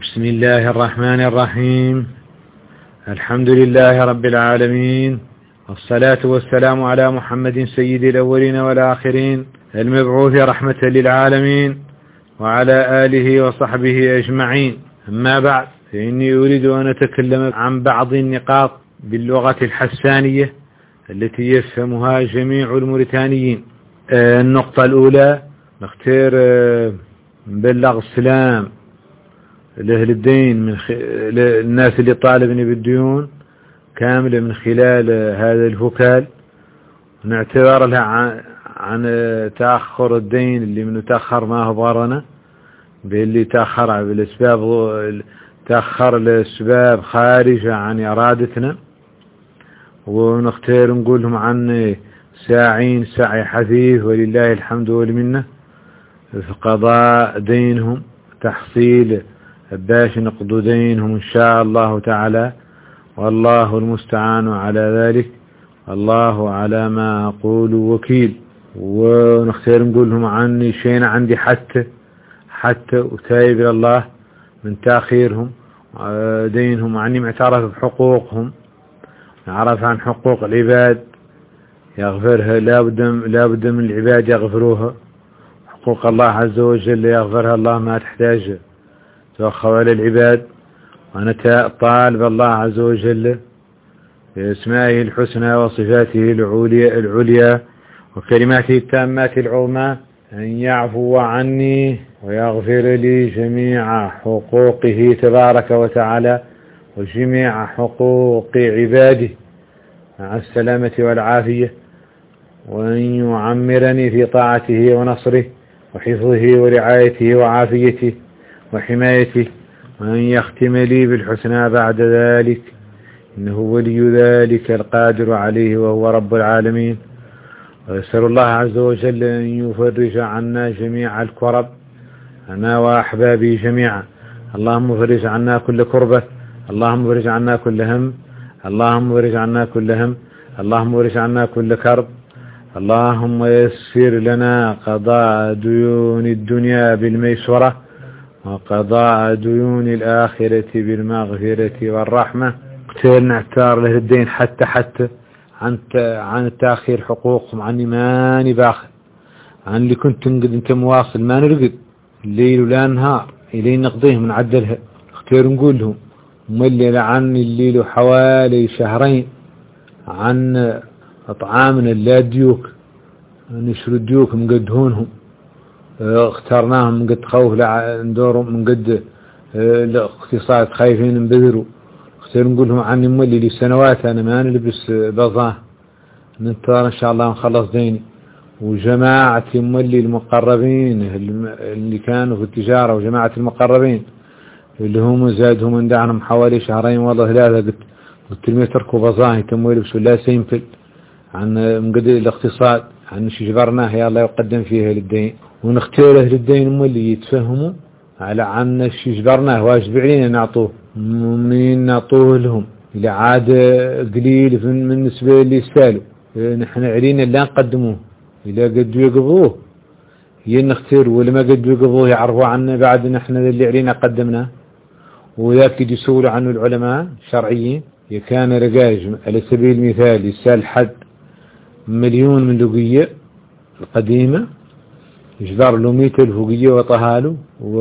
بسم الله الرحمن الرحيم. الحمد لله رب العالمين، والصلاة والسلام على محمد سيد الأولين والآخرين، المبعوث رحمة للعالمين، وعلى آله وصحبه أجمعين. أما بعد، فإني أريد أن أتكلم عن بعض النقاط باللغة الحسانية التي يفهمها جميع الموريتانيين. النقطة الأولى، نختار نبلغ السلام لأهل الدين من الناس اللي طالبني بالديون كاملة من خلال هذا الفكال، نعتذر لها عن تأخر الدين اللي منه تأخر ما هو بغرنا، باللي تأخر بالأسباب، تأخر لأسباب خارجة عن إرادتنا، ونختار نقول لهم عن ساعين سعي حثيث ولله الحمد والمنة في قضاء دينهم، تحصيل باش نقضوا دينهم إن شاء الله تعالى، والله المستعان على ذلك، الله على ما أقول وكيل. ونختار نقول لهم عني شيء عندي حتى وتايب إلى الله من تأخيرهم دينهم، عني معترف بحقوقهم، نعرف عن حقوق العباد يغفرها، لا بد من العباد يغفروها، حقوق الله عز وجل يغفرها الله ما تحتاج توخى على العباد. وأنا طالب الله عز وجل بأسمائه الحسنى وصفاته العليا وكلماته التامات العظمى أن يعفو عني ويغفر لي جميع حقوقه تبارك وتعالى وجميع حقوق عباده مع السلامة والعافية، وأن يعمرني في طاعته ونصره وحفظه ورعايته وعافيته وحمايته، وأن يختم لي بالحسنى بعد ذلك، إنه ولي ذلك القادر عليه وهو رب العالمين. وأسأل الله عز وجل أن يفرج عنا جميع الكرب، أنا وأحبابي جميعا. اللهم فرج عنا كل كربة، اللهم فرج عنا كل هم، اللهم فرج عنا كل هم، اللهم فرج عنا كل كرب. اللهم يسر لنا قضاء ديون الدنيا بالميسرة، وقضاء ديون الآخرة بالمغفرة والرحمة. قتل نعتار له الدين حتى عن تأخير حقوقهم، عني ماني باخذ، عن اللي كنت نقد انت مواصل ما نرقد الليل ولا نهار إلين نقضيهم نعدلها. اختير نقول لهم ملي عن الليل حوالي شهرين عن أطعامنا لا ديوك، نشر الديوك مقدهونهم، اخترناهم من قد خوف ندورهم من قد الاقتصاد خايفين نبذروا. اختير نقول لهم عني مولي لي سنوات أنا ما نلبس بضاه، ننتظر إن شاء الله نخلص ديني. وجماعة مولي المقربين اللي كانوا في التجارة، وجماعة المقربين اللي هم زادهم من دعنهم حوالي شهرين والله ثلاثة، قلت لهم يتركوا بضاه يتموا يلبسوا لا سينفل عن من قد الاقتصاد، عن شي جبرناه يا الله يقدم فيها للدين، ونختار أهل الدين هم اللي يتفهموا على عن شي جبرناه واجب علينا نعطوه، منين نعطوه لهم إلى عاد قليل بالنسبة اللي يستاهلوا، نحن علينا اللي نقدموه إذا قدوا يقضوه نختار، ولا ما قدوا يقضوه يعرفوا عنا بعد نحن اللي علينا قدمناه. وذاك يسولوا عنه العلماء الشرعيين، كان رجاج على سبيل المثال يسال حد 1,000,000 من لقية القديمة يجبر له 100,000 لقية وطهاله،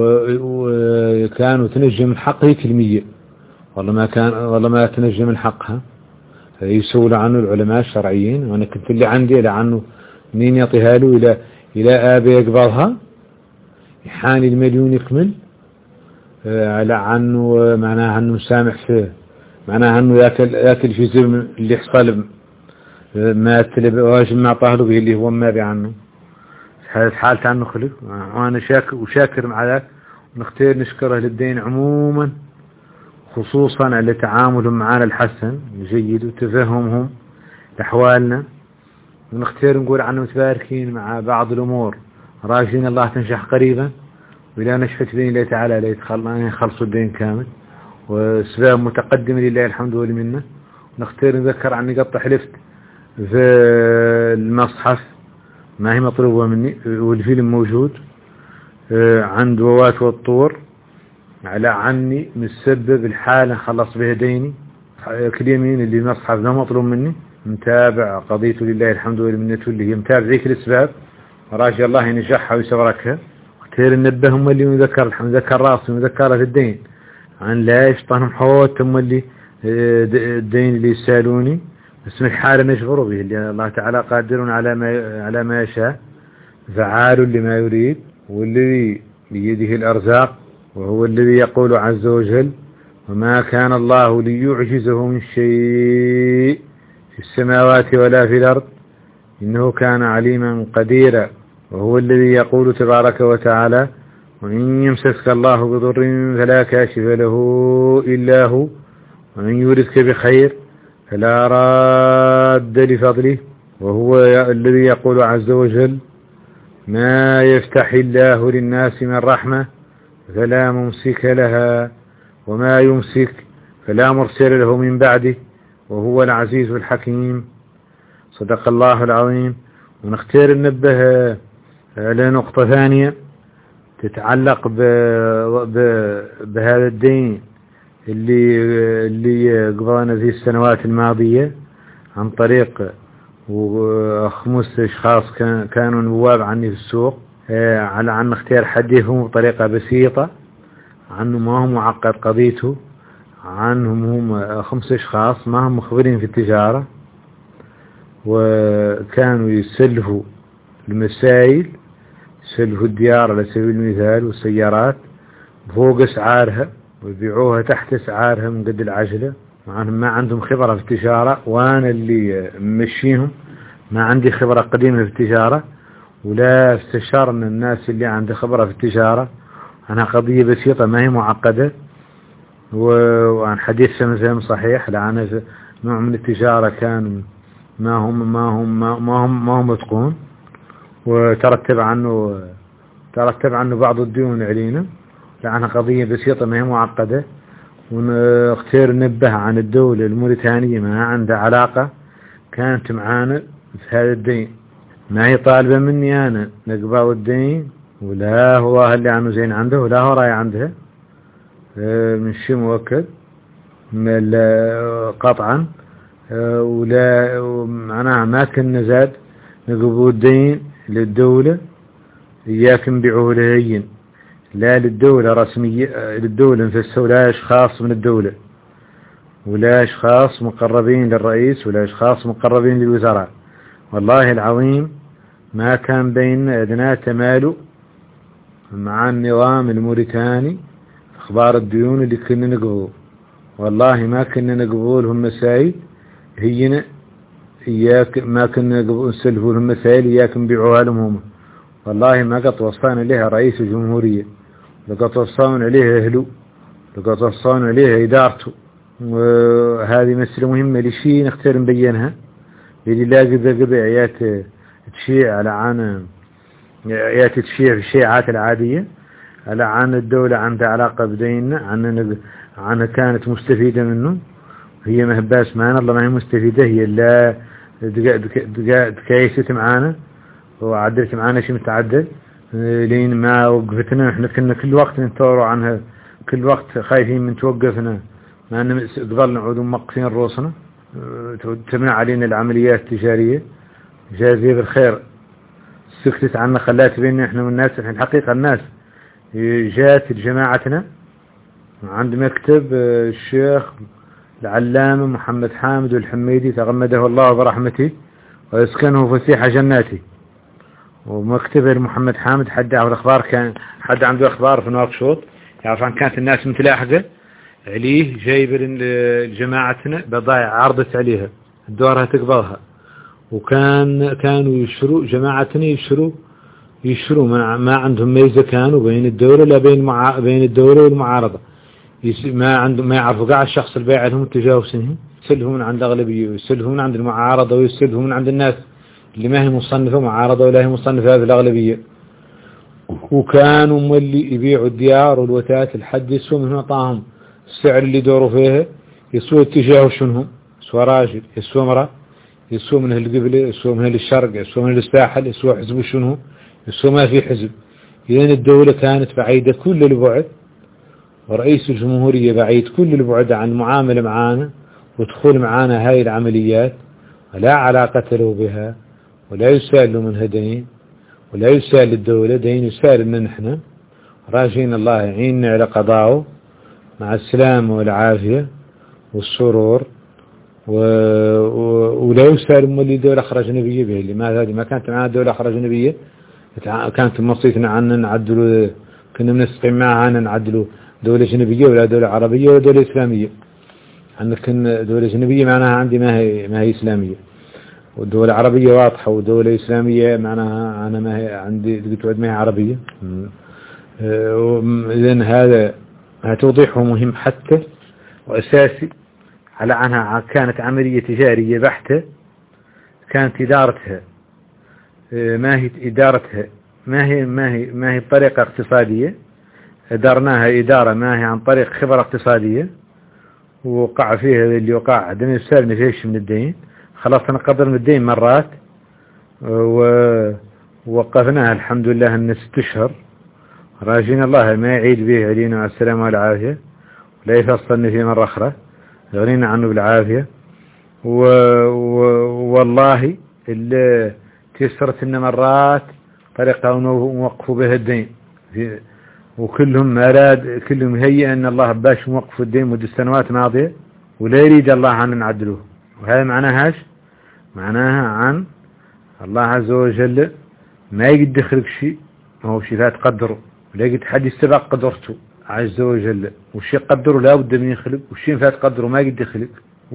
وكانوا تنجم من حقه 100، والله ما تنجم من حقها. يسولوا عنه العلماء الشرعيين، وانا كنت اللي عندي لعنه منين يعطيها له الى ابي يقبضها يحاني 1,000,000 يكمل، على عنه معناها انه مسامح فيه، معناها انه ياكل في زمن اللي يحصل ما تلب واجب ما طاهله به اللي هو ما عنه حالته عنه خلق. وانا شاكر مع ذلك، ونختار نشكره للدين عموما، خصوصا على تعاملهم معنا الحسن الجيد وتفهمهم لأحوالنا. ونختار نقول عنهم متباركين مع بعض الأمور، راجين الله تنشح قريبا، وإذا نشفت بين الله تعالى لا يخلصوا الدين كامل، وسباب متقدم لله الحمد والمنة. نختار نذكر عن نقطة حلفت في المصحف ما هي مطلوبة مني، والفيلم موجود عند ووات والطور، على عني مسبب الحالة خلص بها ديني. كل يمين اللي مصحف لا مطلوب مني، متابع قضيته لله الحمد والمنة، اللي هي متابع ذيك الأسباب وراجع الله ينجحها ويسبركها. كثير ننبه هم اللي مذكر راسي مذكره في الدين عن لا يشطنهم حوت، هم اللي الدين اللي يسالوني اسم الحالة نشغروا به، اللي الله تعالى قادر على ما يشاء فعال لما يريد، والذي بيده الأرزاق، وهو الذي يقول عز وجل: وما كان الله ليعجزه من شيء في السماوات ولا في الأرض إنه كان عليما قديرا. وهو الذي يقول تبارك وتعالى: وإن يمسسك الله بضر فلا كاشف له إلا هو، ومن يردك بخير فلا راد لفضله. وهو الذي يقول عز وجل: ما يفتح الله للناس من رحمة فلا ممسك لها، وما يمسك فلا مرسل له من بعده، وهو العزيز الحكيم. صدق الله العظيم. ونختار ننبه على نقطة ثانية تتعلق بهذا الدين اللي قضانا في السنوات الماضية عن طريق 5 أشخاص كانوا نواب عني في السوق، على عن اختيار حديثهم بطريقة بسيطة عنه ما هو معقد قضيته. عنهم هم 5 أشخاص ما هم مخبرين في التجارة، وكانوا يسلفوا المسائل، يسلفوا الديار على سبيل المثال والسيارات فوق أسعارها ويبيعوها تحت أسعارها من قد العجلة، مع أنهم ما عندهم خبرة في التجارة، وأنا اللي ممشيهم ما عندي خبرة قديمة في التجارة، ولا استشارنا الناس اللي عنده خبرة في التجارة. أنا قضية بسيطة ما هي معقدة، وعن حديث سمسم صحيح، لأن نوع من التجارة كان ما هم متقون، وترتب عنه بعض الديون علينا، لأنها قضية بسيطة ما هي معقدة. ونختار ننبه عن الدولة الموريتانية ما عندها علاقة كانت معانا في هذا الدين، ما هي طالبة مني أنا نقبض الدين، ولا هو اللي عنه زين عنده ولا هو راي عندها من شيء مؤكد قطعا، ولا معناها ما كنا زاد نقبض الدين للدولة إياك نبيعوه لهين، لا للدولة رسمية، للدولة نفسها، ولا أشخاص من الدولة، ولا أشخاص مقربين للرئيس، ولا أشخاص مقربين للوزراء. والله العظيم ما كان بيننا أدنى تمالؤ مع النظام الموريتاني أخبار الديون اللي كنا نقبضه. والله ما كنا نقبض لهم مسائل هينا، إياك ما كنا نسلفوا لهم مسائل إياك نبيعوها لهم هم. والله ما قد وصانا لها رئيس الجمهورية، لقد وصانا عليها أهله، لقد وصانا عليها إدارته. وهذه مسألة مهمة لشيء نختار نبينها، اللي لا قد آيات تشيع على عن آيات تشيع في الشيعات العادية على عن الدولة عندها علاقة بديننا، عن كانت مستفيدة منه، هي مهباس معنا، الله ما هي مستفيدة، هي لا دكايست معانا وعدلت معانا شيء متعدل، لين ما وقفتنا. احنا كنا كل وقت نتورع عنها، كل وقت خايفين من توقفنا، مع ان قبل نعود موقفين رؤوسنا، تمنع علينا العمليات التجارية. جازية بالخير سكتت عنا، خلات بيننا احنا والناس. احنا الحقيقة الناس جات جماعتنا عند مكتب الشيخ العلامة محمد حامد الحميدي تغمده الله برحمته ويسكنه فسيح جناته، ومكتبه محمد حامد حد عنده اخبار، كان حد عنده اخبار في نواكشوط يعرف عن كانت الناس متلاحقة عليه، جايب جماعتنا بضائع عرضت عليها دورها تقبضها، كانوا يشروا جماعتنا يشروا ما عندهم ميزة كانوا بين الدولة لا بين الدولة والمعارضة، ما يعرفوا قاع الشخص البيع لهم التجاوزهم، يسلفوا من عند الأغلبية ويسلفوا من عند المعارضة ويسلفوا من عند الناس اللي ما هي مصنفة معارضة ولا هي مصنفة في الأغلبية. وكانوا هم اللي يبيعوا الديار والوتات الحد يسوى من عطاهم السعر اللي يدوروا فيه، يسوى اتجاهه شنهم، يسوى راجل، يسوى مرأة، يسوى من القبلة، يسوى من الشرق، يسوى من الساحل، يسوى حزب شنو، يسوى ما في حزب. لأن الدولة كانت بعيدة كل البعد، ورئيس الجمهورية بعيد كل البعد عن المعاملة معانا ودخول معانا هاي العمليات، ولا علاقة له بها، ولا يسال له منها دين، ولا يسال للدولة دين، يسال لنا نحن. راجين الله يعيننا على قضاءه مع السلامة والعافية والسرور، ولا يسال اللي دولة أخرى أجنبية به. لماذا؟ هذه ما كانت معنا دولة أخرى أجنبية، كانت مصيتنا عنا نعدلوا، كنا بنستقيم معها أن نعدلوا دولة أجنبية ولا دولة عربية ولا دولة إسلامية. عندك دولة أجنبية معناها عندي ما هي إسلامية، والدولة عربية واضحة، ودولة إسلامية معناها أنا ما هي عندي لقيت ما هي عربية. إذن هذا توضيحه مهم حتى وأساسي، على أنها كانت عملية تجارية بحتة، كانت إدارتها ما هي بطريقة اقتصادية، أدرناها إدارة ما هي عن طريق خبرة اقتصادية، ووقع فيها اللي وقع عندنا يسالنا فيش من الدين. خلاص نقدر من الدين مرات، ووقفناها الحمد لله أن 6 أشهر. راجين الله ما يعيد به علينا على السلامة والعافية، ولا يفصلنا في مرة أخرى، يغنينا عنه بالعافية. والله اللي تيسرت لنا مرات طريقة نوقفوا بها الدين، وكلهم كلهم هيئ أن الله باش موقف الدين مدة سنوات ماضية، ولا يريد الله أن نعدلوه. وهذا معناها عن الله عز وجل ما يقد يخلق شيء، ما هو شيء لا تقدره، ولا يقد حد يستبق قدرته عز وجل. والشيء قدره لا بد من يخلق، والشيء فات قدره ما يقد يخلق.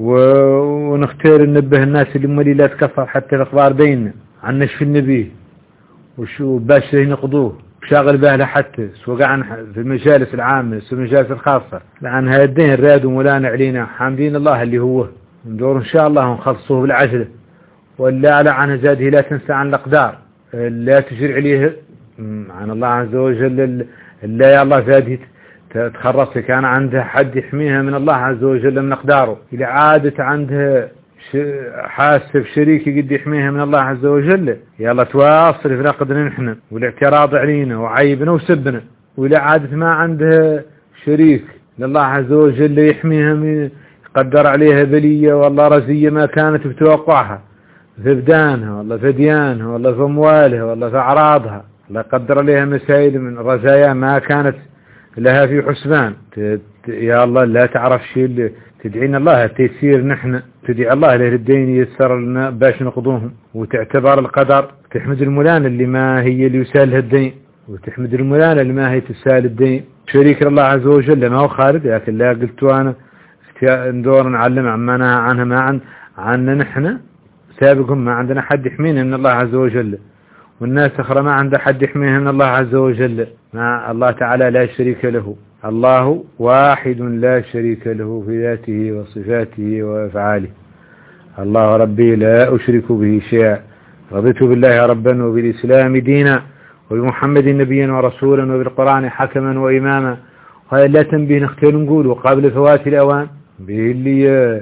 ونختار ننبه الناس اللي لا تكفر حتى الأخبار بيننا عن نشف النبي وشو باش ينقضوه شاغل باله، حتى سواء عن في المجالس العامة في المجالس الخاصة، لأن هذا الدين الراد ومولانا علينا حامدين الله اللي هو ندور إن شاء الله ونخلصوه بالعجلة. ولا على عنها زاده لا تنسى عن الأقدار، لا تجر عليه عن الله عز وجل. لا يا الله زاده تخرص كان عندها حد يحميها من الله عز وجل من أقداره، إذا عادت عندها حاسب شريك قد يحميها من الله عز وجل، يلا تواصل في نقدنا نحن والاعتراض علينا وعيبنا وسبنا. وإذا عادت ما عندها شريك لله عز وجل يحميها من قدر عليها بلية والله رزية ما كانت بتوقعها في بدانها والله في ديانها والله في أموالها والله في أعراضها، الله قدر عليها مسائل من رزايا ما كانت لها في حسبان. يا الله لا تعرف شيء، تدعينا الله تيسير، نحن تدعي الله له الدين يسر لنا باش نقضوهم، وتعتبر القدر، تحمد المولان اللي ما هي اللي يسالها الدين، وتحمد المولان اللي ما هي تسال الدين. شريك الله عز وجل ما هو خالد، لكن لا قلت أنا ندور نعلم عنها ما عنا نحن سابقهم ما عندنا حد يحمينا من الله عز وجل، والناس أخرى ما عنده حد يحميها من الله عز وجل. مع الله تعالى لا شريك له، الله واحد لا شريك له في ذاته وصفاته وأفعاله. الله ربي لا أشرك به شيئا، رضيت بالله ربا وبالإسلام دينا وبمحمد نبيا ورسولا وبالقرآن حكما وإماما. وهذا لا تنبيه نختار نقول قبل فوات الأوان به اللي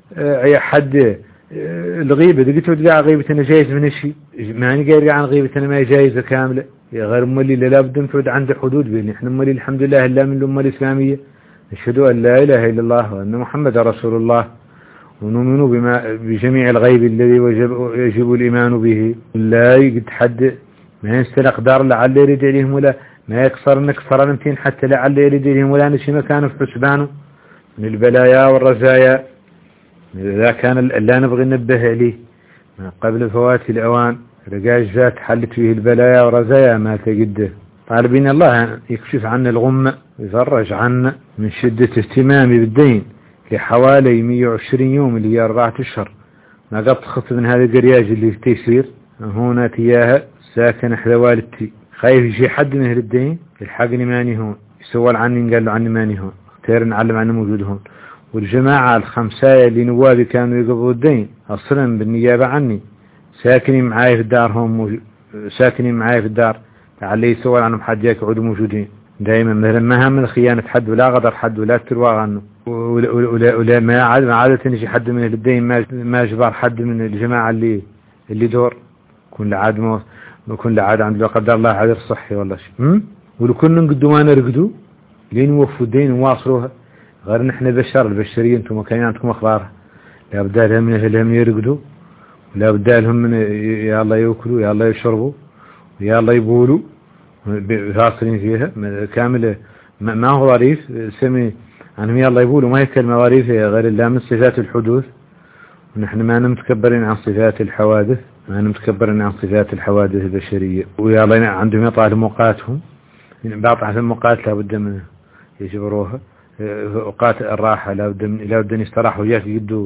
حد الغيبة دي قلت له غيبة أنا جايز من الشيء، ما نقال عن غيبة أنا ما جايزة كاملة، غير مالي لا بد نفرد عنده حدود بيني. احنا مالي الحمد لله إلا من الأمة الإسلامية نشهد أن لا إله إلا الله وأن محمد رسول الله، ونؤمن بجميع الغيب الذي يجب الإيمان به. لا يقد حد ما ينسى أقدار لعل يريد عليهم، ولا ما يكسر نكسر نمتين حتى لعل يريد عليهم، ولا نشي مكانه في حسبانه من البلايا والرزايا. إذا كان لا نبغي ننبه عليه قبل فوات الأوان، رجاج ذات حلت فيه البلايا ورزايا ما تجده. طالبين الله يكشف عنا الغمة ويفرج عنا من شدة اهتمامي بالدين لحوالي 120 يوم اللي هي 4 أشهر ما قد خط من هذا القرياج اللي في تيسير هنا تياها ساكن إحدى والدتي، خايف يجي حد من أهل الدين يلحقني ماني هون، يسول عني قال له عني ماني هون، تير نعلم عنه موجود هون. والجماعة الخمسة اللي نوابي كانوا يقبضوا الدين أصلا بالنيابة عني ساكنين معاي في الدار، هم ساكنين معاي في الدار، لعل يسول عنهم حد يقعدوا موجودين دائما. مثلا ما هم من خيانة حد ولا غدر حد ولا تروى عنه، ولا ما عادة يجي حد من الدين ما جبر حد من الجماعة اللي دور كل لعاد ما يكون لعاد عند لا قدر الله عذر صحي والله شيء. ولو كنا نقدوا ما نرقدوا لين يوفوا الدين وواصلوها. غير نحن بشر، البشرية انتم كياناتكم اخبارها، لا بدالهم من اهلهم يرقدوا، ولا بدالهم من يا الله ياكلوا، يا الله يشربوا، يا الله يبولوا، فاصلين فيها كامل. ما هو ظريف سمي عنهم يا الله يبولوا، ما هي كلمة ظريفة غير الله من صفات الحدوث. ونحن ما نمتكبرين عن صفات الحوادث، ما نمتكبرين عن صفات الحوادث البشرية. ويا الله عندهم يطال موقاتهم، بعض عن الموقات لا بد من يجبروها. أوقات الراحة لا بد أن يستراحوا وياك يدوا.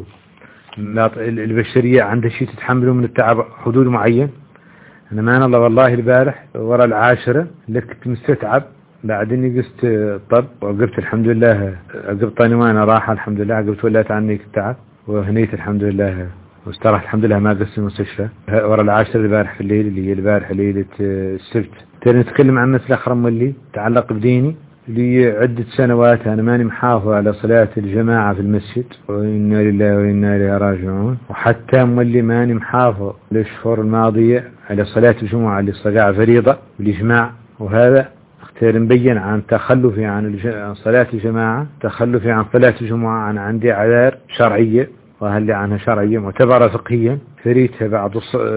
البشرية عندها شيء تتحمله من التعب حدود معين. أنا ما الله والله البارح ورا العاشرة لك مستتعب، بعدين قست طب وعقبت الحمد لله، عقبت طاني وانا راحة الحمد لله، عقبت ولات عني التعب وهنيت الحمد لله واستراحت الحمد لله، ما قست المستشفى. ورا العاشرة البارح في الليل، اللي هي البارح ليلة السبت. ترى نتكلم عن مثل أخرم اللي تعلق بديني لعدة سنوات أنا ماني محافظ على صلاة الجماعة في المسجد، وإنا لله وإنا إليه راجعون. وحتى مولي ماني محافظ الأشهر الماضية على صلاة الجمعة اللي صقاع فريضة بالإجماع. وهذا اختيار مبين عن تخلفي عن صلاة الجماعة، تخلفي عن صلاة الجمعة. أنا عندي عذار شرعية وهل عنها شرعية معتبرة فقهيا، فريتها بعض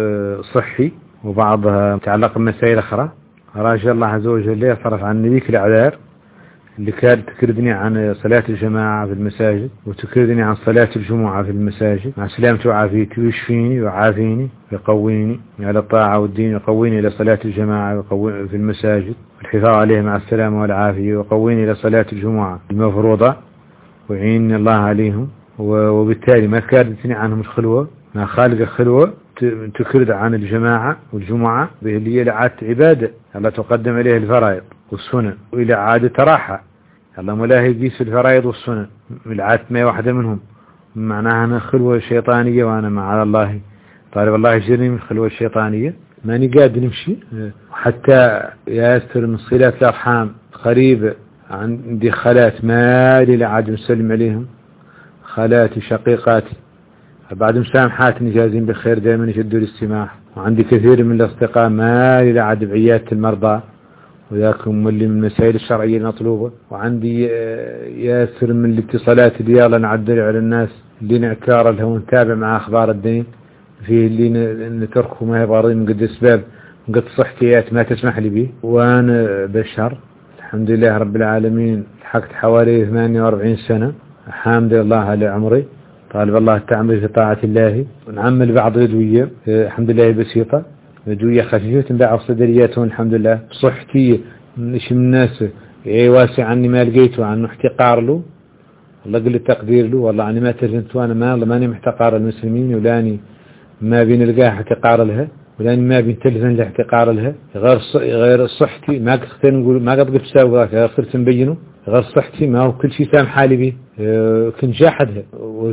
صحي وبعضها متعلق بمسائل أخرى. راجع الله عز وجل يصرف عن ذيك الأعذار اللي كانت تكردني عن صلاة الجماعة في المساجد، وتكردني عن صلاة الجمعة في المساجد. مع سلامته وعافيته يشفيني ويعافيني ويقويني على الطاعة والدين، يقويني إلى صلاة الجماعة في المساجد والحفاظ عليه مع السلامة والعافية، ويقويني إلى صلاة الجمعة المفروضة ويعيني الله عليهم. وبالتالي ما كردتني عنهم الخلوة، ما خالق الخلوة تكرد عن الجماعة والجمعة اللي هي لعادة عبادة الله تقدم عليه الفرائض والسنن، وإلى عادة راحة الله ملاه يقيس الفرائض والسنن العادة ما واحدة منهم. معناها أنا خلوة شيطانية، وأنا مع الله طالب الله يجرني من خلوة شيطانية، ماني قادر نمشي. وحتى ياسر من صلة الأرحام قريبة، عندي خالات مالي لعاد مسلم عليهم، خالاتي شقيقاتي بعد مسامحاتني جازين بالخير دائما يشدوا الاستماح. وعندي كثير من الأصدقاء مالي لعاد بعيادة المرضى وياكم واللي من المسائل الشرعية المطلوبة. وعندي ياسر من الاتصالات اللي يلا نعدل على الناس اللي نعكار لها ونتابع مع أخبار الدين، فيه اللي نتركه ما يبغى من قد أسباب من قد صحتيات ما تسمح لي به. وأنا بشر الحمد لله رب العالمين، لحقت حوالي 48 سنة الحمد لله على عمري، طالب الله التعمل في طاعة الله. ونعمل بعض الأدوية الحمد لله بسيطة، أدوية خفيفة تنباع في صيدلياتهم الحمد لله. صحتي مش من الناس واسع عني ما لقيته عنه احتقار له، الله قل التقدير له. والله أنا ما ترجمت، وأنا ماني محتقار المسلمين، ولاني ما بين القاه احتقار لها، ولاني ما بين تلفن له احتقار لها. غير صحتي ما قد نقول، ما قد تساوي ذاك، غير صرت مبينه. غير صحتي ما هو كل شيء سام حالي به، كنت جاحدها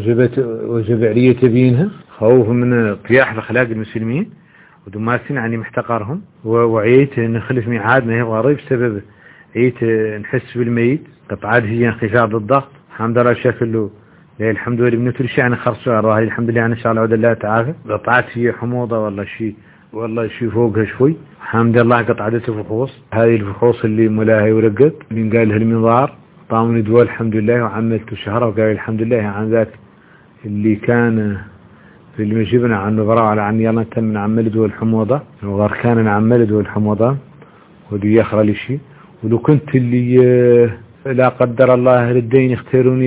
وجب علي تبينها خوف من طياح الأخلاق المسلمين ودماسين عني محتقرهم. وعيت نخلف ميعاد ما يبغى ريب بسبب عيت نحس بالميت، قطعات هي انخفاض الضغط الحمد لله شكله الحمد لله من كل شيء. أنا خرصوا الله الحمد لله، أنا إن شاء الله عود الله تعافى. قطعات هي حموضة والله شيء فوقها شوي الحمد لله. قطعته فحوص، هذه الفحوص اللي ملاها ورقت من قال لها المنظار طامني دواء الحمد لله، وعملته شهر وقال الحمد لله عن ذاك اللي كان في اللي جبنا عنه براء على عني يلا تم نعمل دواء الحموضة، وغير كان نعمل دواء الحموضة ودي يخرى لي شيء. ولو كنت اللي لا قدر الله للدين اختاروا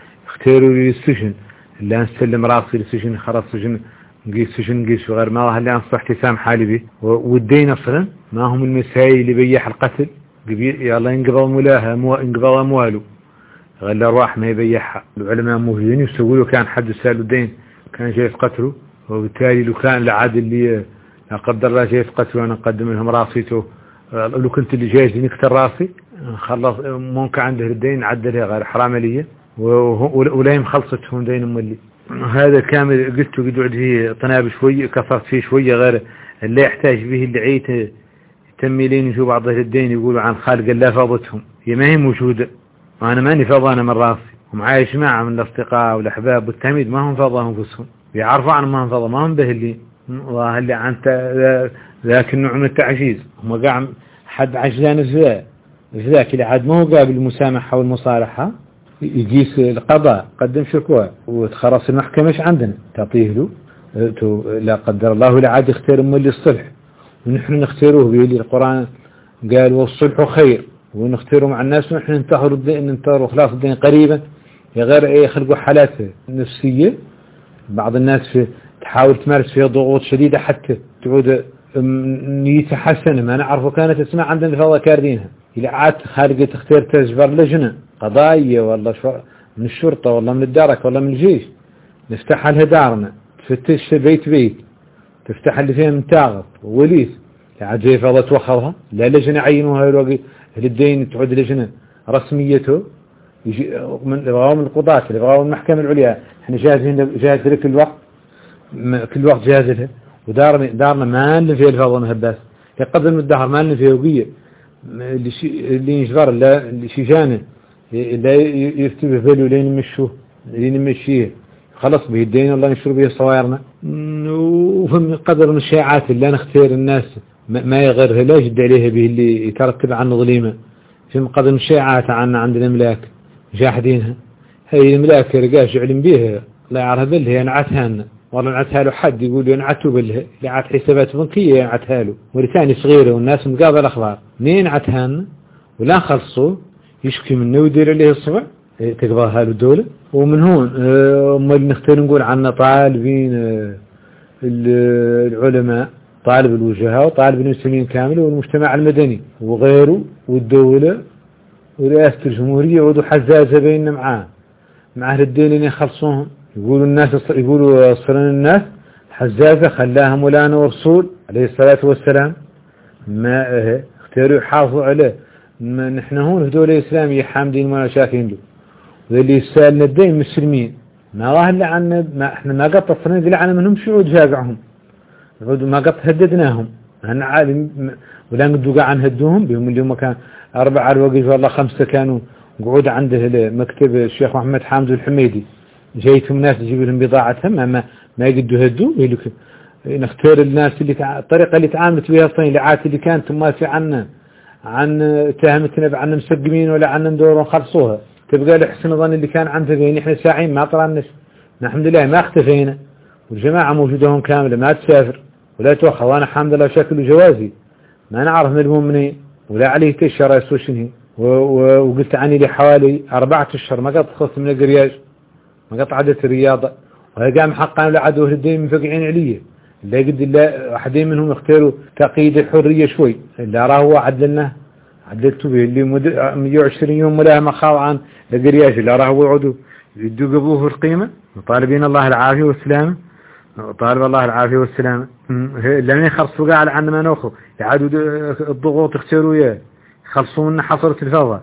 لي السجن، اللي أنسلم راسي للسجن خلاص سجن نقيس وغير ما هل أنصحتي سام حالي به. والدين أصلا ما هم المسائل اللي بيح القتل يلا ينقضوا ملاها ينقضوا أمواله، غير الأرواح ما يبيحها. العلماء موجودين يسووا له كان حد سأله الدين كان جاي في قتله، وبالتالي لو كان العادل اللي لا قدر الله جاي في قتله أنا أقدم لهم راسيته، لو كنت اللي جاي نكتر راسي خلص ممكن عنده الدين عدلها غير حرام لي ولا يمخلصتهم دين مولي. هذا كامل قلت قد فيه طناب شوي كثرت فيه شوية، غير اللي يحتاج به اللي عيته تميلين يشوف بعض الدين يقولوا عن خالق الله فاضتهم، هي ما هي موجودة. وأنا ماني فاضة من راسي، ومعايا جماعة من الأصدقاء والأحباب والتميد ما هم فاضة أنفسهم، بيعرفوا عن ما هم فاضة، ما هم بهلين والله اللي عن ذاك النوع من التعجيز. هم قاعد حد عجلان الزواء ذاك اللي عاد ما هو قابل المسامحة والمصالحة يقيس القضاء قدم شكوى وتخرص المحكمة ايش عندنا تعطيه له لا قدر الله لا عاد يختار اللي الصلح ونحن نختاروه بيلي القرآن قال والصلح خير ونختاره مع الناس ونحن ننتظر خلاص الدين قريبا غير يخلقوا حالات نفسية بعض الناس تحاول تمارس فيها ضغوط شديدة حتى تعود نيتها حسنة ما نعرفه كانت اسمها عندنا الفضاء كاردينها إلى عاد خارجة تختار تجبر لجنة قضائية والله من الشرطة والله من الدرك والله من الجيش نفتح لها دارنا تفتش بيت تفتح اللي فيها من تاغط ووليس عاد زي فضاء توخرها لا لجنة عينوها الوقت الدين تعود لجنة رسميته يجي من القضاة اللي بغاو المحكمة العليا احنا جاهز لك كل وقت جاهز لها ودارنا ما لنا فيها الفضاء مهباس يقدر من الدهر ما لنا فيها وقية اللي يجبر اللي شيجانه لا يرتبه باله لين يمشيه خلص به الدين الله ينشر به صوائرنا وفهم قدر من الشائعات اللي نختار الناس ما يغيرها لا يجد عليها به اللي يترتب عنه ظليمة فهم قدر من الشائعات عند الأملاك جاحدينها هاي الملاك رقاش يعلم بيها الله يعرف بالها ينعتها لنا والله نعتها له حد يقول ينعتوا بالها اللي عاد حسابات بنكية ينعتها له ولثاني صغيرة والناس مقابل الأخبار مين عتها لنا ولا خلصوا يشكي منه ويدير عليه الصبع تقضاها له الدولة ومن هون ما نختار نقول عنا طالبين العلماء طالب الوجهاء وطالب المسلمين كامل والمجتمع المدني وغيره والدولة ورئاسة الجمهورية وذو حزازة بيننا مع أهل الدين اللي يخلصوهم يقولوا صرنا الناس حزازة خلاها مولانا ورسول عليه الصلاة والسلام ما اختاروا يحافظوا عليه ما نحن هون في دولة إسلامية حامدين ما شاكين له واللي يسألنا الدين مسلمين ما راه اللي عنا ما احنا ما قد تصرنا اللي عنا منهم شعود جاقعهم ما قد هددناهم هن عالم ولا نقدوا قاعد نهدوهم بهم اليوم كان 4 الوقف والله 5 كانوا قعود عنده مكتب الشيخ محمد حامد الحميدي جايتهم ناس تجيب لهم بضاعتهم ما يقدوا يهدوا يقولك نختار الناس اللي الطريقة اللي تعاملت بها الصين اللي عاد اللي كانت ماسي عن تهمتنا عن مسقمين ولا عن ندور ونخلصوها تبقى لحسن ظن اللي كان عنده بين احنا ساعين ما طلعناش الحمد لله ما اختفينا والجماعة موجودة هون كاملة ما تسافر ولا توخى وانا الحمد لله شكل جوازي ما نعرف نلمون منين ولا عليه تشهر يسوشنه وقلت عني لي حوالي 4 أشهر ما قد خلصت من القرياج ما قد عدت الرياضة وهي قام حقا ولا عدوه الدين مفقعين عليه اللي قد الله أحدين منهم يختاروا تقييد الحرية شوي اللي راه هو عدلته به اللي 120 يوم ولا مخاو عن القرياج اللي راه هو يعودوا يدوا قبوه القيمة وطالبين الله العافية والسلامة طالب الله العافية والسلامة لأن يخلصوا قاعد عنا ما نأخذ يعادوا الضغوط يختاروا إياه يخلصوا لنا حصرة الفضاء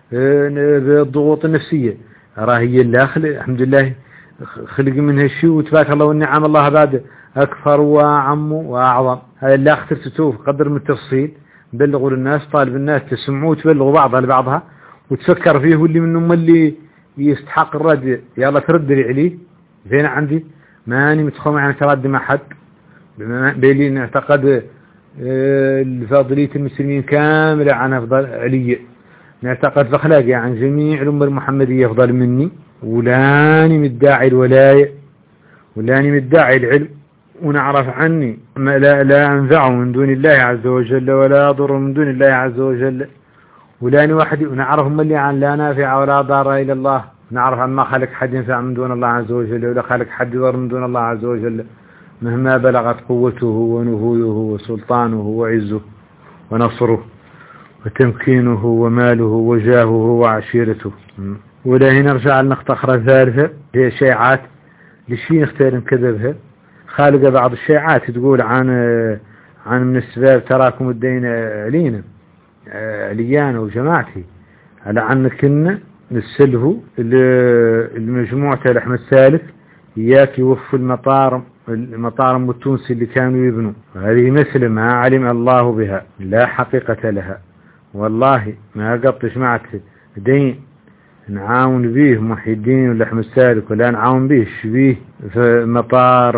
بالضغوط النفسية راهي الله الحمد لله خلق منها الشيء وتبارك الله والنعم الله بعد أكثر وأعم وأعظم هذا اللي اخترت تشوف قدر من التفصيل بلغوا للناس طالب الناس تسمعوا وتبلغوا بعضها لبعضها وتفكر فيه واللي منهم اللي يستحق الرد يلا ترد لي عليه زين عندي ماني متخوم عن ترد مع حد بيلي نعتقد الفاضلية المسلمين كاملة عن أفضل علي نعتقد في أخلاقي عن جميع الأمة المحمدية أفضل مني ولاني مدعي الولاية ولاني مدعي العلم ونعرف عني ما لا أنفع من دون الله عز وجل ولا أضر من دون الله عز وجل ولاني وحدي ونعرف ملي عن لا نافع ولا ضار إلى الله نعرف عن ما خلق حد ينفع من دون الله عز وجل ولا خلق حد يضر من دون الله عز وجل مهما بلغت قوته ونفوذه وسلطانه وعزه ونصره وتمكينه وماله وجاهه وعشيرته. ولا هنا نرجع لنقطة أخرى ثالثة هي الشائعات لشي نختار نكذبها خالقة بعض الشائعات تقول عن من السباب تراكم الدين علينا عليانا وجماعتي على عنكن نسلفوا المجموعة لأحمد سالف إياك يوفوا المطارم التونسي اللي كانوا يبنوا هذه مثل ما علم الله بها لا حقيقة لها والله ما قطش معك دين نعاون به محي الدين ولا أحمد سالك ولا نعاون به شبيه في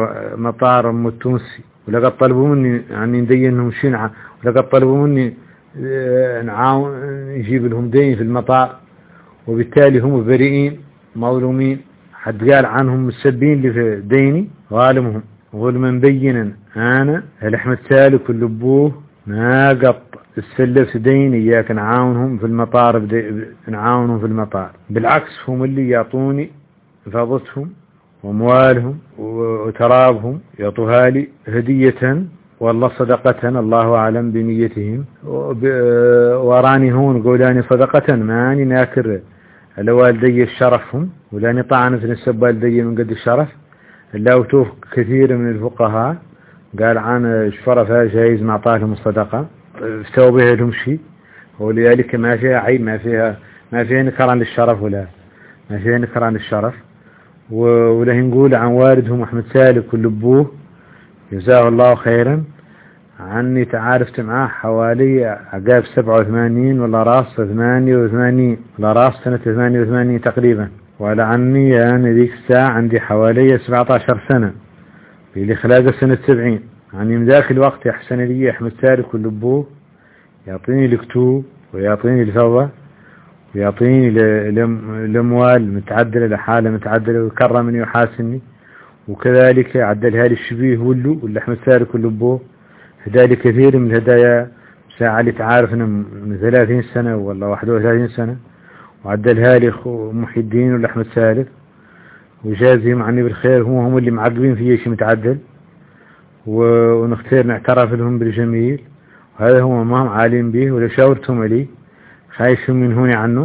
مطار التونسي ولا قد طلبوا مني يعني ندينهم شنعة ولا قد طلبوا مني نعاون نجيب لهم دين في المطار، وبالتالي هم بريئين مظلومين. حد قال عنهم السبين اللي في ديني ظالمهم ظلما بينا. أنا الأحمد سالك واللبوه ما قط السلف دين إياك نعاونهم في المطار، نعاونهم في المطار. بالعكس هم اللي يعطوني فضتهم وأموالهم وترابهم، يعطوها لي هدية والله صدقة، الله أعلم بنيتهم. وراني هون قولاني صدقة ماني ناكر على والدي شرفهم، ولاني طعنت نسب والدي من قد الشرف. إلا وتوف كثير من الفقهاء قال عن الشرفاء جايز ما أعطاهم الصدقة استوى بها لهم شيء، ولذلك ما فيها عيب، ما فيها نكران للشرف، ولا ما فيها نكران للشرف. وله نقول عن والدهم أحمد سالك واللبوه جزاه الله خيرا عني، تعارفت معاه حوالي عقاب 87 ولا راس 88 ولا راس سنة 88 تقريبا، وعلى عني أنا ذيك الساعة عندي حوالي 17 سنة اللي خلاقه سنة 70. يعني من ذاك الوقت يحسن لي أحمد سالك واللبوه يعطيني الكتوب ويعطيني الفضة ويعطيني الأموال متعدلة لحالة متعدلة، ويكرمني ويحاسني. وكذلك عدلها لي الشبيه واللي أحمد سالك واللبوه هدالي كثير من الهدايا ساعة اللي تعارفنا من 30 سنة ولا 31 سنة، وعدلها لي محي الدين ولا أحمد سالك وجازهم عني بالخير. هم اللي معقبين في شيء متعدل، ونختار نعترف لهم بالجميل، وهذا هو ما هم عالم به ولا شاورتهم عليه خايفين من هون عنه.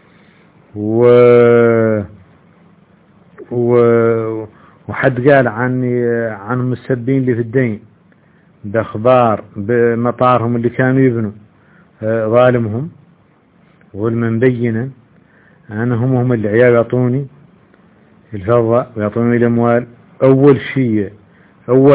وحد قال عنهم السبين اللي في الدين بأخبار بمطارهم اللي كانوا يبنوا ظالمهم ظلما بينا. أنا هم اللي عيال يعطوني الفضة ويعطوني الأموال. أول شيء أول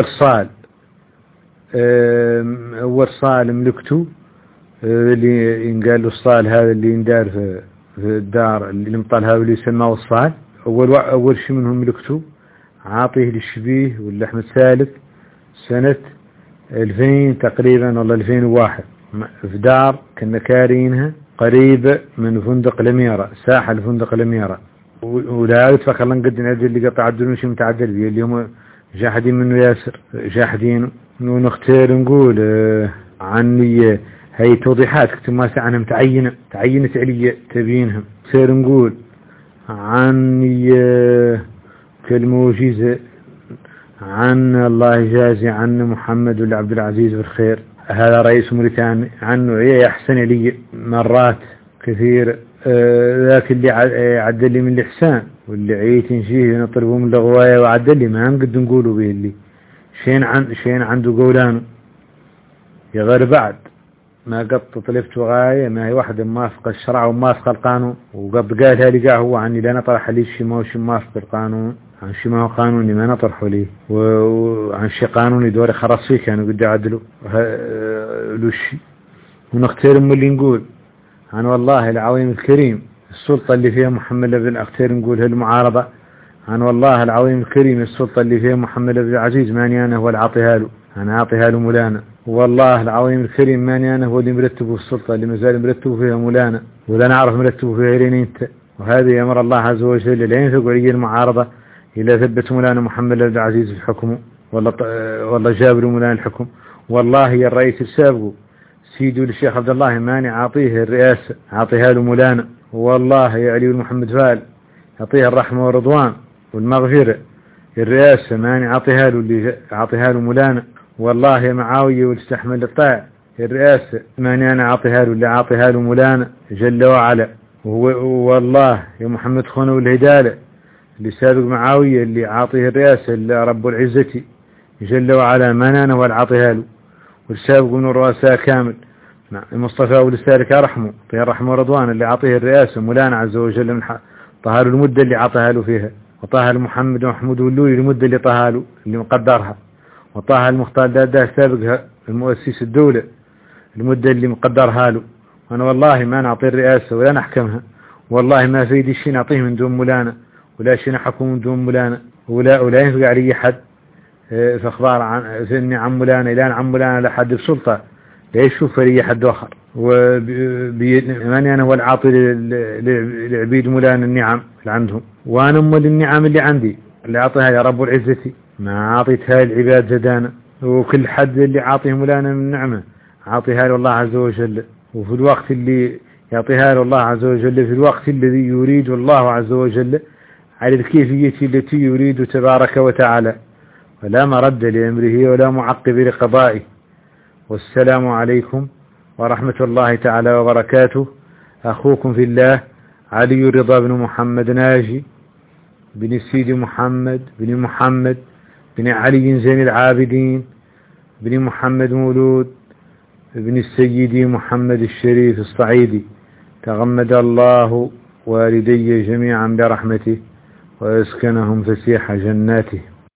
صال ملكته اللي ينقال له الصال هذا اللي يندار في الدار اللي مطال هذا اللي يسماه الصال. أول شيء منهم ملكته عاطيه للشبيه واللي أحمد سالك سنة 2000 تقريبا ولا 2001 في دار كنا كارينها قريبة من فندق لميرة، ساحة الفندق لميرة. ولا يتفكر لن قد نعدل اللي قطع عدلون شيء متعدل بيه اللي هم جاحدين منه ياسر جاحدين. ونختار نقول عني هاي توضيحات كنت ما عنها تعينت علي تبينها. نختار نقول عني كالموجزة عن الله يجازي عن محمد ولا عبد العزيز بالخير، هذا رئيس موريتانيا، عنه يحسن لي مرات كثير. ذاك اللي عدل لي من الإحسان واللي عيت نشيه نطلبه من الغواية وعدل لي ما نقد نقوله به اللي شين عنده قولانه يا غير بعد ما قد طلبت غاية ما هي واحدة موافقة الشرع وموافقة القانون، وقد قالها لي قاع هو عني لا نطرح لي شيء ما هو شيء موافق القانون عن شيء ما هو قانوني ما نطرحه ليه، وعن شيء قانوني دوري خرص فيه كانوا قد يعدلوا له شيء. ونختار من اللي نقول عن والله العظيم الكريم السلطة اللي فيها محمد بن أختار نقول هالمعارضة عن والله العظيم الكريم السلطة اللي فيها محمد بن العزيز ماني أنا هو العاطيها له، أنا أعطيها له مولانا. والله العظيم الكريم ماني أنا هو اللي مرتبه السلطة اللي مازال مرتبه فيها مولانا، ولا نعرف مرتبه فيها غيرين انت. وهذه أمر الله عز وجل لا ينفق علي المعارضة إلا ثبت مولانا محمد بن العزيز في حكمه والله جابر مولانا الحكم. والله يا الرئيس السابق سيدي الشيخ عبد الله ماني عاطيه الرئاسة عاطيها له مولانا. والله يا علي محمد فال عطيها الرحمة والرضوان والمغفرة الرئاسة ماني عاطيها له اللي عاطيها له مولانا. والله يا معاوية والاستحمل الطاع الرئاسة ماني أنا عاطيها له اللي عاطيها له مولانا جل وعلا. والله يا محمد خونه والهدالة اللي سابق معاوية اللي عاطيه الرئاسة اللي رب العزة جل وعلا ماني أنا والعاطيها له، والسابق من الرؤساء كامل المصطفى والسالك رحمه طيب الرحمة ورضوان اللي عاطيه الرئاسة مولانا عز وجل من طهى له المدة اللي عطاها له فيها، وطه محمد ومحمود واللوي المدة اللي طهى له اللي مقدرها، وطه المختار ده سابقها المؤسس الدولة المدة اللي مقدرها له. وأنا والله ما نعطي الرئاسة ولا نحكمها، والله ما في يدي شيء نعطيه من دون مولانا ولا شيء نحكم من دون مولانا، ولا ينفق علي حد في أخبار عن مولانا إلى عن مولانا لحد بسلطة لا يشوف لي حد آخر، وماني أنا هو العاطي للعبيد مولانا النعم اللي عندهم، وأنا أم النعم اللي عندي اللي أعطيها يا رب العزة، ما أعطيتها العباد زدانا، وكل حد اللي عاطيه مولانا من نعمة عاطيها له الله عز وجل، وفي الوقت اللي يعطيها له الله عز وجل في الوقت الذي يريد الله عز وجل على الكيفية التي يريد تبارك وتعالى، ولا مرد لأمره ولا معقب لقضائه. والسلام عليكم ورحمة الله تعالى وبركاته. أخوكم في الله علي رضا بن محمد ناجي بن السيد محمد بن علي زين العابدين بن محمد مولود بن السيد محمد الشريف الصعيدي، تغمد الله والدي جميعا برحمته ويسكنهم فسيح جناته.